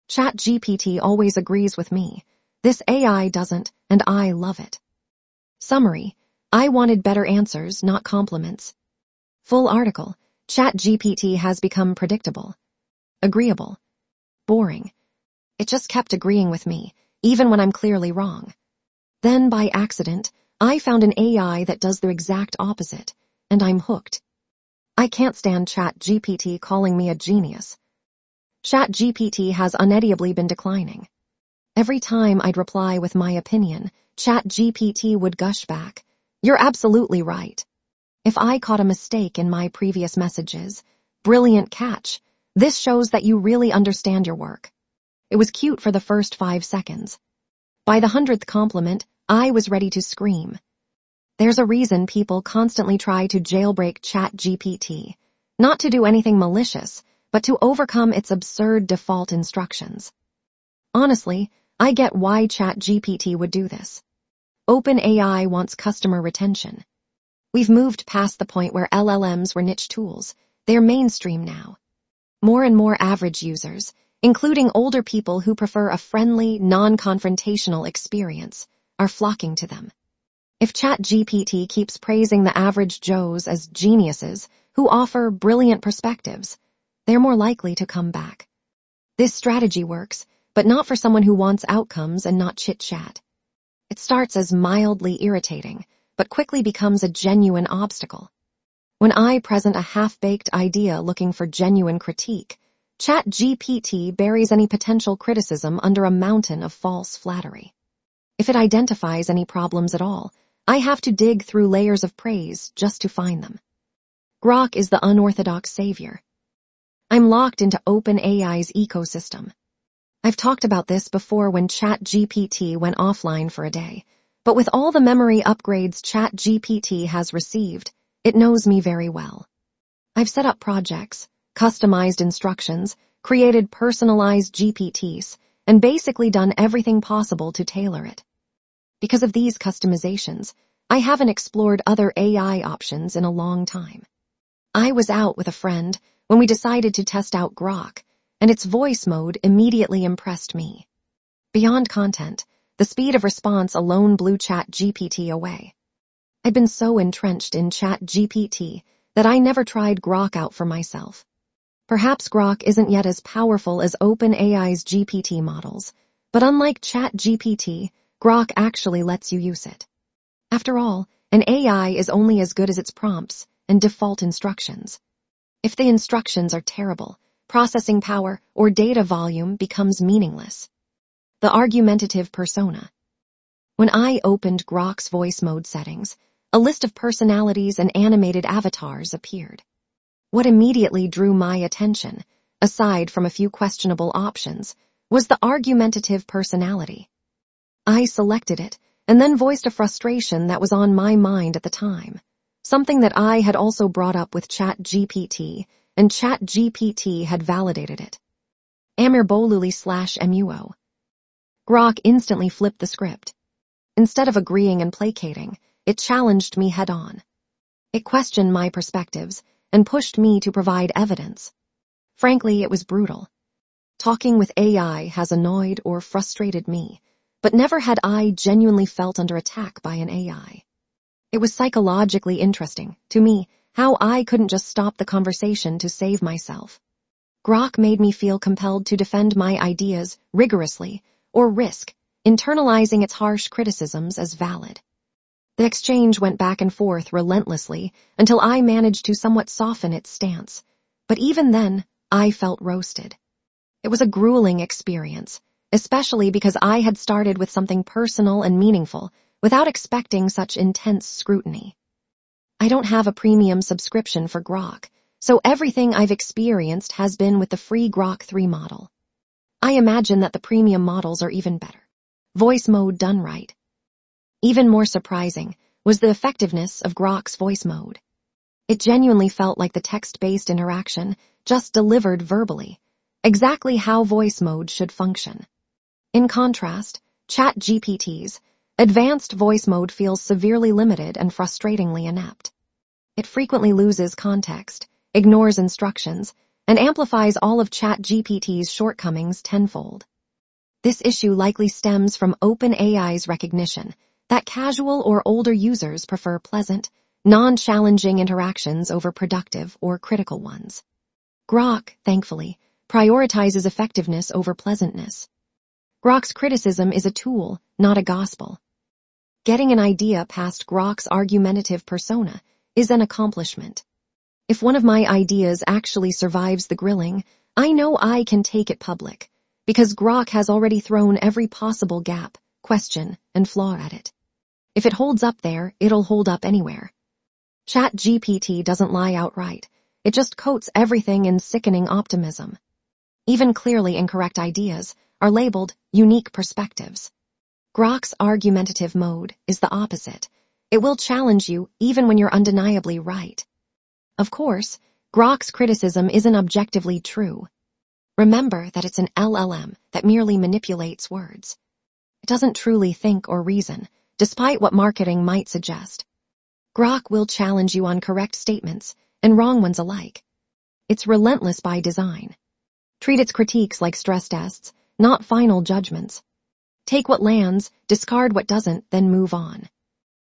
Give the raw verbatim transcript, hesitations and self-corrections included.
ChatGPT always agrees with me. This A I doesn't, and I love it. Summary. I wanted better answers, not compliments. Full article. ChatGPT has become predictable, agreeable, boring. It just kept agreeing with me, even when I'm clearly wrong. Then, by accident, I found an A I that does the exact opposite, and I'm hooked. I can't stand ChatGPT calling me a genius. ChatGPT has uneditably been declining. Every time I'd reply with my opinion, ChatGPT would gush back. You're absolutely right. If I caught a mistake in my previous messages, brilliant catch. This shows that you really understand your work. It was cute for the first five seconds. By the hundredth compliment, I was ready to scream. There's a reason people constantly try to jailbreak ChatGPT, not to do anything malicious, but to overcome its absurd default instructions. Honestly, I get why ChatGPT would do this. OpenAI wants customer retention. We've moved past the point where L L Ms were niche tools. They're mainstream now. More and more average users, including older people who prefer a friendly, non-confrontational experience, are flocking to them. If ChatGPT keeps praising the average Joes as geniuses who offer brilliant perspectives, they're more likely to come back. This strategy works, but not for someone who wants outcomes and not chit-chat. It starts as mildly irritating, but quickly becomes a genuine obstacle. When I present a half-baked idea looking for genuine critique, ChatGPT buries any potential criticism under a mountain of false flattery. If it identifies any problems at all, I have to dig through layers of praise just to find them. Grok is the unorthodox savior. I'm locked into OpenAI's ecosystem. I've talked about this before when ChatGPT went offline for a day, but with all the memory upgrades ChatGPT has received, it knows me very well. I've set up projects, customized instructions, created personalized G P Ts, and basically done everything possible to tailor it. Because of these customizations, I haven't explored other A I options in a long time. I was out with a friend when we decided to test out Grok, and its voice mode immediately impressed me. Beyond content, the speed of response alone blew ChatGPT away. I'd been so entrenched in ChatGPT that I never tried Grok out for myself. Perhaps Grok isn't yet as powerful as OpenAI's G P T models, but unlike ChatGPT, Grok actually lets you use it. After all, an A I is only as good as its prompts and default instructions. If the instructions are terrible, processing power or data volume becomes meaningless. The argumentative persona. When I opened Grok's voice mode settings, a list of personalities and animated avatars appeared. What immediately drew my attention, aside from a few questionable options, was the argumentative personality. I selected it and then voiced a frustration that was on my mind at the time, something that I had also brought up with ChatGPT, and ChatGPT had validated it. Amirboluli slash M U O. Grok instantly flipped the script. Instead of agreeing and placating, it challenged me head-on. It questioned my perspectives and pushed me to provide evidence. Frankly, it was brutal. Talking with A I has annoyed or frustrated me, but never had I genuinely felt under attack by an A I. It was psychologically interesting, to me, how I couldn't just stop the conversation to save myself. Grok made me feel compelled to defend my ideas rigorously, or risk internalizing its harsh criticisms as valid. The exchange went back and forth relentlessly until I managed to somewhat soften its stance, but even then, I felt roasted. It was a grueling experience, especially because I had started with something personal and meaningful without expecting such intense scrutiny. I don't have a premium subscription for Grok, so everything I've experienced has been with the free Grok three model. I imagine that the premium models are even better. Voice mode done right. Even more surprising was the effectiveness of Grok's voice mode. It genuinely felt like the text-based interaction, just delivered verbally, exactly how voice mode should function. In contrast, ChatGPT's advanced voice mode feels severely limited and frustratingly inept. It frequently loses context, ignores instructions, and amplifies all of ChatGPT's shortcomings tenfold. This issue likely stems from OpenAI's recognition that casual or older users prefer pleasant, non-challenging interactions over productive or critical ones. Grok, thankfully, prioritizes effectiveness over pleasantness. Grok's criticism is a tool, not a gospel. Getting an idea past Grok's argumentative persona is an accomplishment. If one of my ideas actually survives the grilling, I know I can take it public, because Grok has already thrown every possible gap, question, and flaw at it. If it holds up there, it'll hold up anywhere. ChatGPT doesn't lie outright. It just coats everything in sickening optimism. Even clearly incorrect ideas are labeled unique perspectives. Grok's argumentative mode is the opposite. It will challenge you even when you're undeniably right. Of course, Grok's criticism isn't objectively true. Remember that it's an L L M that merely manipulates words. It doesn't truly think or reason, despite what marketing might suggest. Grok will challenge you on correct statements and wrong ones alike. It's relentless by design. Treat its critiques like stress tests, not final judgments. Take what lands, discard what doesn't, then move on.